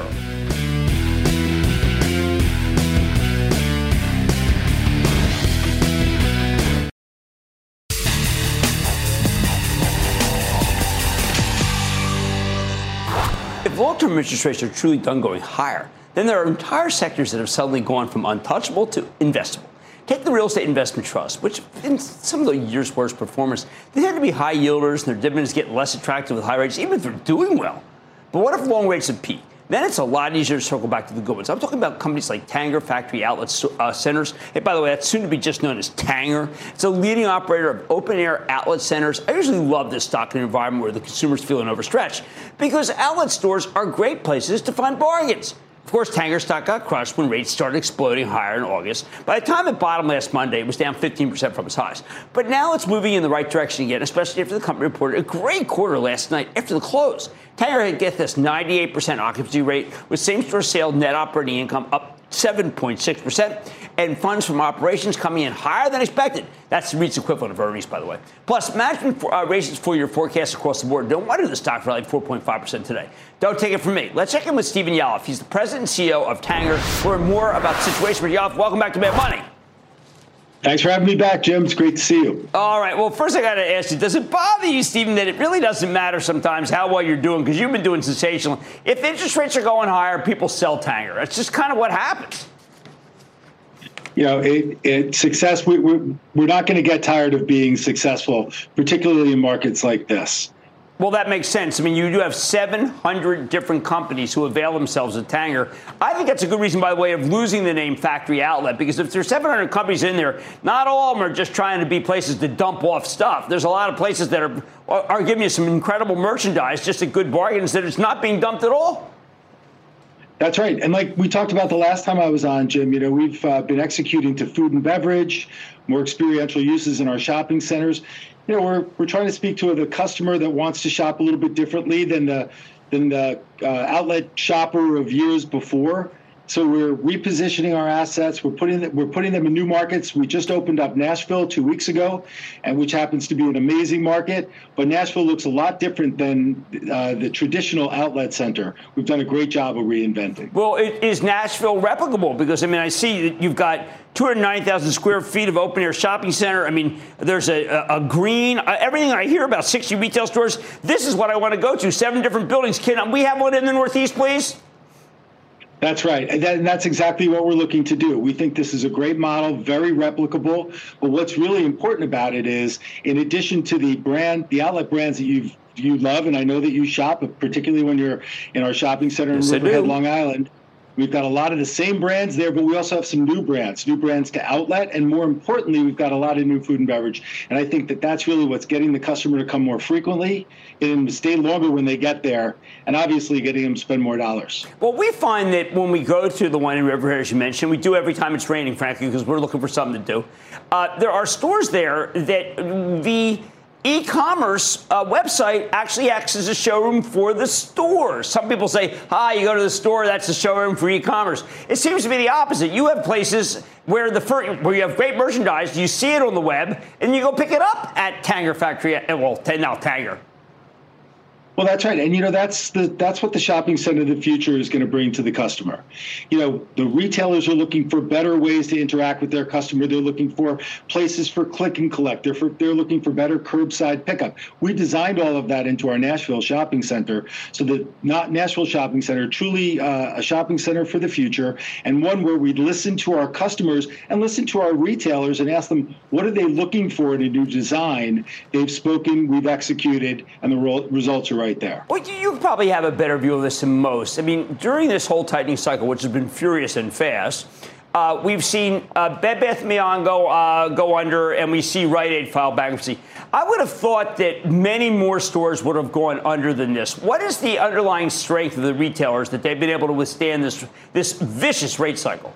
If long-term interest rates are truly done going higher, then there are entire sectors that have suddenly gone from untouchable to investable. Take the real estate investment trust, which in some of the years' worst performers, they tend to be high yielders and their dividends get less attractive with high rates, even if they're doing well. But what if long rates have peaked? Then it's a lot easier to circle back to the good ones. I'm talking about companies like Tanger Factory Outlet uh, Centers. Hey, by the way, that's soon to be just known as Tanger. It's a leading operator of open-air outlet centers. I usually love this stock in an environment where the consumer's feeling overstretched because outlet stores are great places to find bargains. Of course, Tanger stock got crushed when rates started exploding higher in August. By the time it bottomed last Monday, it was down fifteen percent from its highs. But now it's moving in the right direction again, especially after the company reported a great quarter last night after the close. Tanger had, get this, ninety-eight percent occupancy rate with same-store sales net operating income up seven point six percent and funds from operations coming in higher than expected. That's the REIT's equivalent of earnings, by the way. Plus, management for, uh, raises full-year forecasts across the board. No wonder the stock rallied four point five percent today. Don't take it from me. Let's check in with Stephen Yalof. He's the president and C E O of Tanger. Learn more about the situation with Yalof. Welcome back to Mad Money. Thanks for having me back, Jim. It's great to see you. All right. Well, first I got to ask you, does it bother you, Stephen, that it really doesn't matter sometimes how well you're doing because you've been doing sensational? If interest rates are going higher, people sell Tanger. That's just kind of what happens. You know, it, it success. We, we're we're not going to get tired of being successful, particularly in markets like this. Well, that makes sense. I mean, you do have seven hundred different companies who avail themselves of Tanger. I think that's a good reason, by the way, of losing the name Factory Outlet, because if there's seven hundred companies in there, not all of them are just trying to be places to dump off stuff. There's a lot of places that are are giving you some incredible merchandise, just at good bargains, that it's not being dumped at all. That's right. And like we talked about the last time I was on, Jim, you know, we've uh, been executing to food and beverage, more experiential uses in our shopping centers. You know, we're we're trying to speak to the customer that wants to shop a little bit differently than the than the uh, outlet shopper of years before. So we're repositioning our assets. We're putting them, we're putting them in new markets. We just opened up Nashville two weeks ago, and which happens to be an amazing market. But Nashville looks a lot different than uh, the traditional outlet center. We've done a great job of reinventing. Well, it, is Nashville replicable? Because, I mean, I see that you've got two hundred ninety thousand square feet of open-air shopping center. I mean, there's a, a, a green, uh, everything I hear about sixty retail stores. This is what I want to go to, seven different buildings. Can we have one in the Northeast, please? That's right. And, that, and that's exactly what we're looking to do. We think this is a great model, very replicable. But what's really important about it is, in addition to the brand, the outlet brands that you've you love, and I know that you shop, particularly when you're in our shopping center in yes, Riverhead, Long Island, we've got a lot of the same brands there, but we also have some new brands, new brands to outlet. And more importantly, we've got a lot of new food and beverage. And I think that that's really what's getting the customer to come more frequently, getting them to stay longer when they get there, and obviously getting them to spend more dollars. Well, we find that when we go to the one in Riverhead, as you mentioned, we do every time it's raining, frankly, because we're looking for something to do. Uh, there are stores there that the e-commerce uh, website actually acts as a showroom for the store. Some people say, ah, you go to the store, that's a showroom for e-commerce. It seems to be the opposite. You have places where the fir- where you have great merchandise, you see it on the web, and you go pick it up at Tanger Factory, well, now Tanger. Well, that's right. And, you know, that's the that's what the shopping center of the future is going to bring to the customer. You know, the retailers are looking for better ways to interact with their customer. They're looking for places for click and collect. They're, for, they're looking for better curbside pickup. We designed all of that into our Nashville shopping center so that not Nashville shopping center, truly uh, a shopping center for the future, and one where we listen to our customers and listen to our retailers and ask them, what are they looking for in a new design? They've spoken, we've executed, and the ro- results are right there. Well, you probably have a better view of this than most. I mean, during this whole tightening cycle, which has been furious and fast, uh, we've seen uh, Bed Bath and Beyond go uh, go under, and we see Rite Aid file bankruptcy. I would have thought that many more stores would have gone under than this. What is the underlying strength of the retailers that they've been able to withstand this this vicious rate cycle?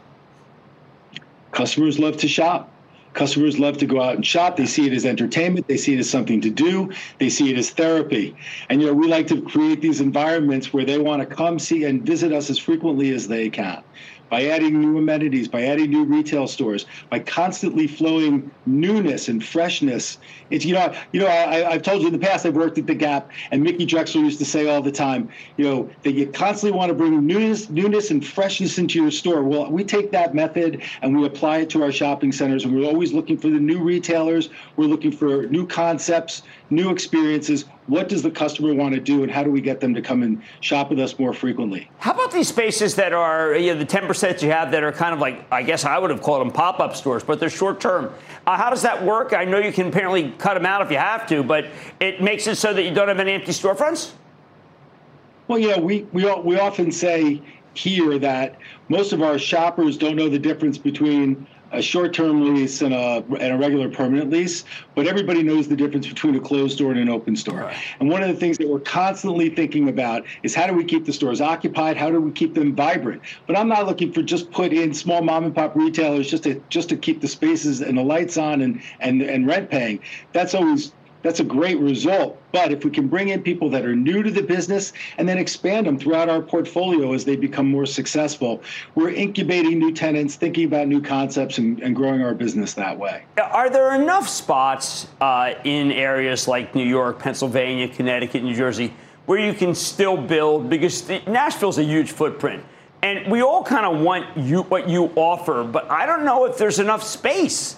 Customers love to shop. Customers love to go out and shop. They see it as entertainment. They see it as something to do. They see it as therapy. And, you know, we like to create these environments where they want to come see and visit us as frequently as they can. By adding new amenities, by adding new retail stores, by constantly flowing newness and freshness. It's, you know, you know, I, I've told you in the past, I've worked at the Gap, and Mickey Drexler used to say all the time, you know, that you constantly want to bring newness, newness and freshness into your store. Well, we take that method and we apply it to our shopping centers, and we're always looking for the new retailers. We're looking for new concepts, new experiences, what does the customer want to do, and how do we get them to come and shop with us more frequently? How about these spaces that are, you know, the ten percent you have that are kind of like, I guess I would have called them pop-up stores, but they're short-term. Uh, how does that work? I know you can apparently cut them out if you have to, but it makes it so that you don't have any empty storefronts? Well, you know, we, we, we often say here that most of our shoppers don't know the difference between a short-term lease and a, and a regular permanent lease, but everybody knows the difference between a closed store and an open store. Right. And one of the things that we're constantly thinking about is how do we keep the stores occupied? How do we keep them vibrant? But I'm not looking for just put in small mom and pop retailers just to just to keep the spaces and the lights on and and, and rent paying. That's always That's a great result. But if we can bring in people that are new to the business and then expand them throughout our portfolio as they become more successful, we're incubating new tenants, thinking about new concepts, and, and growing our business that way. Are there enough spots uh, in areas like New York, Pennsylvania, Connecticut, New Jersey, where you can still build? Because the, Nashville's a huge footprint. And we all kind of want you what you offer, but I don't know if there's enough space.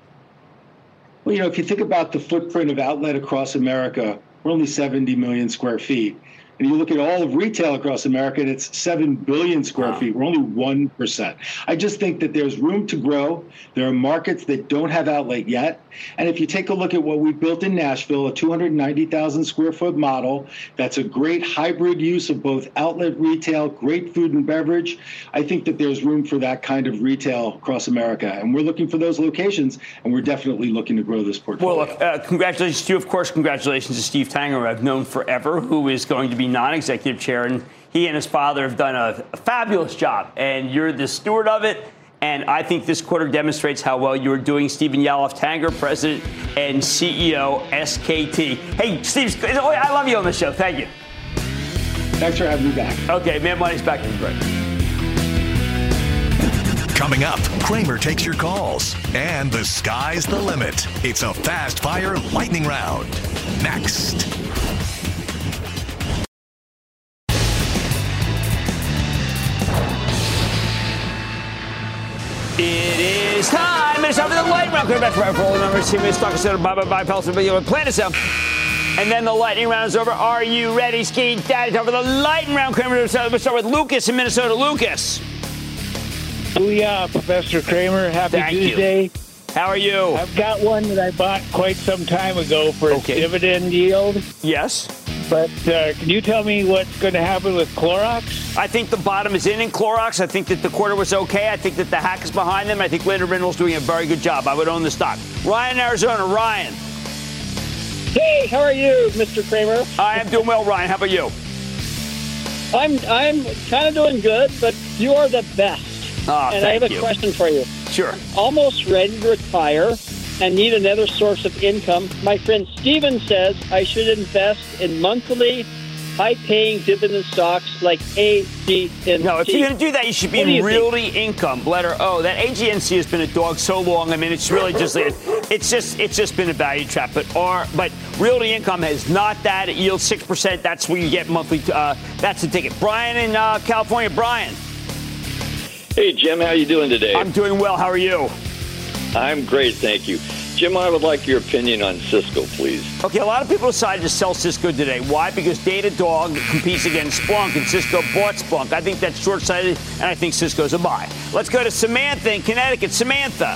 Well, you know, if you think about the footprint of outlet across America, we're only seventy million square feet. And you look at all of retail across America, and it's seven billion square wow. feet. We're only one percent. I just think that there's room to grow. There are markets that don't have outlet yet. And if you take a look at what we built in Nashville, a two hundred ninety thousand square foot model, that's a great hybrid use of both outlet retail, great food and beverage. I think that there's room for that kind of retail across America. And we're looking for those locations, and we're definitely looking to grow this portfolio. Well, uh, congratulations to you. Of course, congratulations to Steve Tanger, who I've known forever, who is going to be non-executive chair, and he and his father have done a, a fabulous job, and you're the steward of it. And I think this quarter demonstrates how well you are doing. Stephen Yalof Tanger, President and C E O, S K T. Hey, Steve, I love you on the show. Thank you. Thanks for having me back. Okay, Mad Money's back in the break. Coming up, Cramer takes your calls, and the sky's the limit. It's a fast-fire lightning round. Next. It is time. It's time for the lightning round. Clear back for all the numbers. Team stock is set. Bye bye bye. Pelton, but you know, plan this out. And then the lightning round is over. Are you ready, Ski Daddy? Time for the lightning round. Kramer, let's start with Lucas in Minnesota. Lucas. Booyah, Professor Kramer. Happy Thank Tuesday. You. How are you? I've got one that I bought quite some time ago for okay. its dividend yield. Yes. But uh, can you tell me what's going to happen with Clorox? I think the bottom is in in Clorox. I think that the quarter was okay. I think that the hack is behind them. I think Linda Rindle's doing a very good job. I would own the stock. Ryan, Arizona. Ryan. Hey, how are you, Mister Kramer? I am doing well, Ryan. How about you? I'm I'm kind of doing good, but you are the best. Oh, and I have a you. question for you. Sure. I'm almost ready to retire and need another source of income. My friend Steven says I should invest in monthly, high-paying dividend stocks like A G N C. No, if you're going to do that, you should be what in Realty think? Income. Letter O. That A G N C has been a dog so long. I mean, it's really just it's just it's just been a value trap. But R, but Realty Income has not that. It yields six percent. That's where you get monthly. Uh, that's the ticket. Brian in uh, California. Brian. Hey, Jim. How you doing today? I'm doing well. How are you? I'm great, thank you. Jim, I would like your opinion on Cisco, please. Okay, a lot of people decided to sell Cisco today. Why? Because Datadog competes against Splunk, and Cisco bought Splunk. I think that's short-sighted, and I think Cisco's a buy. Let's go to Samantha in Connecticut. Samantha.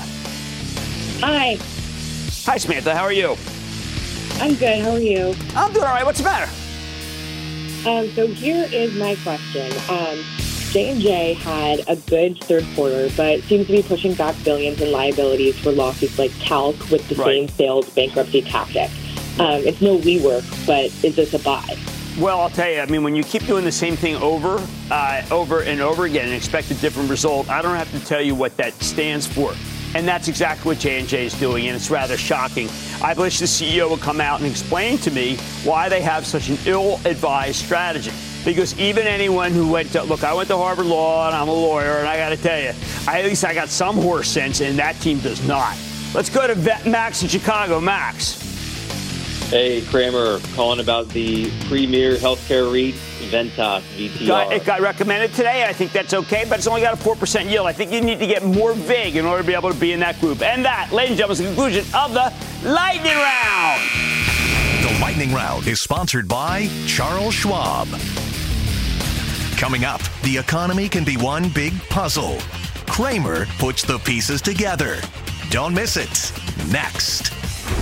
Hi. Hi, Samantha. How are you? I'm good. How are you? I'm doing all right. What's the matter? Um, so here is my question. Um, J and J had a good third quarter, but seems to be pushing back billions in liabilities for lawsuits like Calc with the right. same failed bankruptcy tactic. Um, it's no WeWork, but is this a buy? Well, I'll tell you, I mean, when you keep doing the same thing over, uh, over and over again and expect a different result, I don't have to tell you what that stands for. And that's exactly what J and J is doing, and it's rather shocking. I wish the C E O would come out and explain to me why they have such an ill-advised strategy. Because even anyone who went to, look, I went to Harvard Law, and I'm a lawyer, and I got to tell you, I, at least I got some horse sense, and that team does not. Let's go to Vet Max in Chicago. Max. Hey, Kramer, calling about the premier healthcare REIT, Ventas, V T R. Got, it got recommended today. I think that's okay, but it's only got a four percent yield. I think you need to get more vague in order to be able to be in that group. And that, ladies and gentlemen, is the conclusion of the Lightning Round. The Lightning Round is sponsored by Charles Schwab. Coming up, the economy can be one big puzzle. Cramer puts the pieces together. Don't miss it. Next.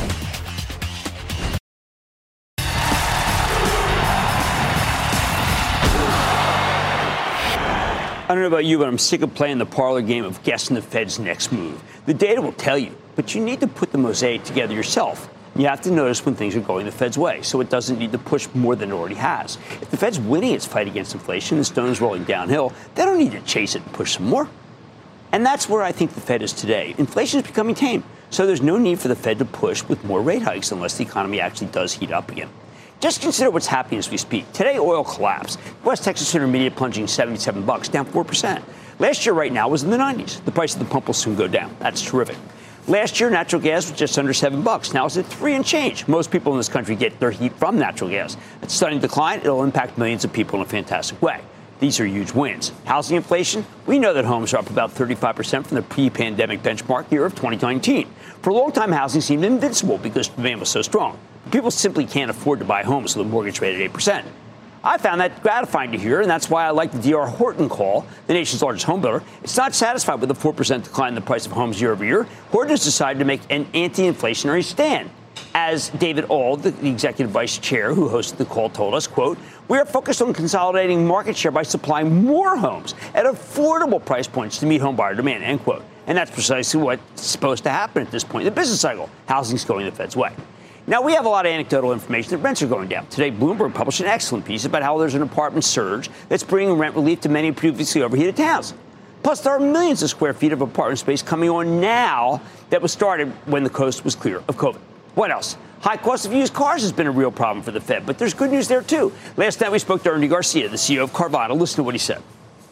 I don't know about you, but I'm sick of playing the parlor game of guessing the Fed's next move. The data will tell you, but you need to put the mosaic together yourself. You have to notice when things are going the Fed's way, so it doesn't need to push more than it already has. If the Fed's winning its fight against inflation and the stone is rolling downhill, they don't need to chase it and push some more. And that's where I think the Fed is today. Inflation is becoming tame, so there's no need for the Fed to push with more rate hikes unless the economy actually does heat up again. Just consider what's happening as we speak. Today, oil collapsed. West Texas Intermediate plunging seventy-seven bucks, down four percent. Last year, right now, was in the nineties. The price of the pump will soon go down. That's terrific. Last year, natural gas was just under seven bucks. Now it's at three and change. Most people in this country get their heat from natural gas. It's a stunning decline. It'll impact millions of people in a fantastic way. These are huge wins. Housing inflation, we know that homes are up about thirty-five percent from the pre-pandemic benchmark year of twenty nineteen. For a long time, housing seemed invincible because demand was so strong. People simply can't afford to buy homes with a mortgage rate at eight percent. I found that gratifying to hear, and that's why I like the D R Horton call, the nation's largest home builder. It's not satisfied with the four percent decline in the price of homes year over year. Horton has decided to make an anti-inflationary stand. As David Auld, the executive vice chair who hosted the call, told us, quote, we are focused on consolidating market share by supplying more homes at affordable price points to meet home buyer demand, end quote. And that's precisely what's supposed to happen at this point in the business cycle. Housing's going the Fed's way. Now, we have a lot of anecdotal information that rents are going down. Today, Bloomberg published an excellent piece about how there's an apartment surge that's bringing rent relief to many previously overheated towns. Plus, there are millions of square feet of apartment space coming on now that was started when the coast was clear of COVID. What else? High cost of used cars has been a real problem for the Fed, but there's good news there, too. Last night, we spoke to Ernie Garcia, the C E O of Carvana. Listen to what he said.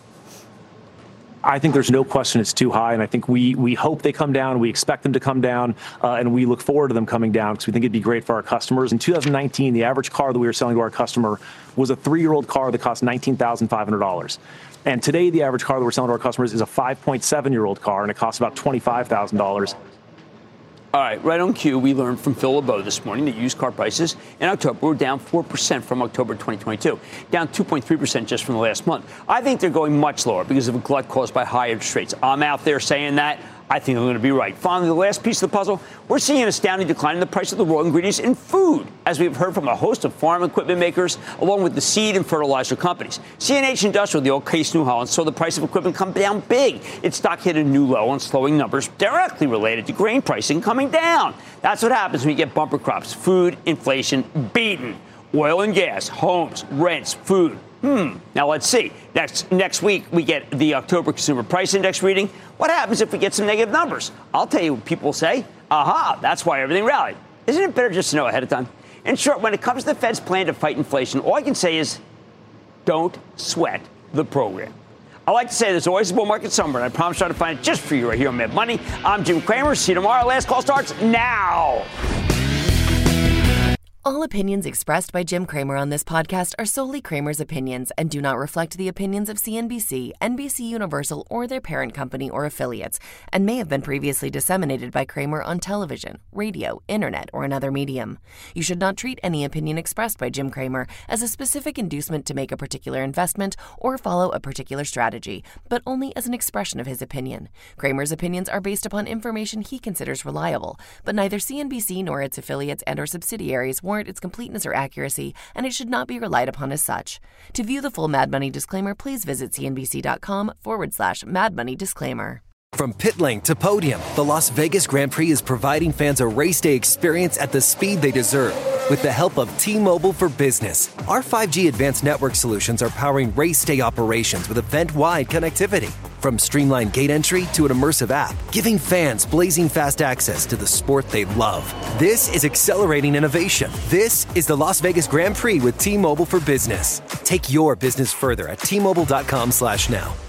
I think there's no question it's too high, and I think we we hope they come down. We expect them to come down, uh, and we look forward to them coming down because we think it'd be great for our customers. In two thousand nineteen, the average car that we were selling to our customer was a three-year-old car that cost nineteen thousand five hundred dollars. And today, the average car that we're selling to our customers is a five point seven year old car, and it costs about twenty-five thousand dollars. All right, right on cue, we learned from Phil LeBeau this morning that used car prices in October were down four percent from October twenty twenty-two, down two point three percent just from the last month. I think they're going much lower because of a glut caused by high interest rates. I'm out there saying that. I think I'm going to be right. Finally, the last piece of the puzzle, we're seeing an astounding decline in the price of the raw ingredients in food, as we've heard from a host of farm equipment makers, along with the seed and fertilizer companies. C N H Industrial, the old Case New Holland, saw the price of equipment come down big. Its stock hit a new low on slowing numbers directly related to grain pricing coming down. That's what happens when you get bumper crops. Food inflation beaten. Oil and gas, homes, rents, food. Hmm. Now, let's see. Next next week, we get the October Consumer Price Index reading. What happens if we get some negative numbers? I'll tell you what people say. Aha, that's why everything rallied. Isn't it better just to know ahead of time? In short, when it comes to the Fed's plan to fight inflation, all I can say is don't sweat the program. I like to say there's always a bull market somewhere, and I promise I'll find it just for you right here on Mad Money. I'm Jim Cramer. See you tomorrow. Last call starts now. All opinions expressed by Jim Cramer on this podcast are solely Cramer's opinions and do not reflect the opinions of C N B C, N B C Universal, or their parent company or affiliates, and may have been previously disseminated by Cramer on television, radio, internet, or another medium. You should not treat any opinion expressed by Jim Cramer as a specific inducement to make a particular investment or follow a particular strategy, but only as an expression of his opinion. Cramer's opinions are based upon information he considers reliable, but neither C N B C nor its affiliates and or subsidiaries warrant its completeness or accuracy, and it should not be relied upon as such. To view the full Mad Money disclaimer, please visit cnbc.com forward slash Mad Money disclaimer. From pit lane to podium, the Las Vegas Grand Prix is providing fans a race day experience at the speed they deserve. With the help of T-Mobile for Business, our five G advanced network solutions are powering race day operations with event-wide connectivity. From streamlined gate entry to an immersive app, giving fans blazing fast access to the sport they love. This is accelerating innovation. This is the Las Vegas Grand Prix with T-Mobile for Business. Take your business further at T Mobile dot com slash now.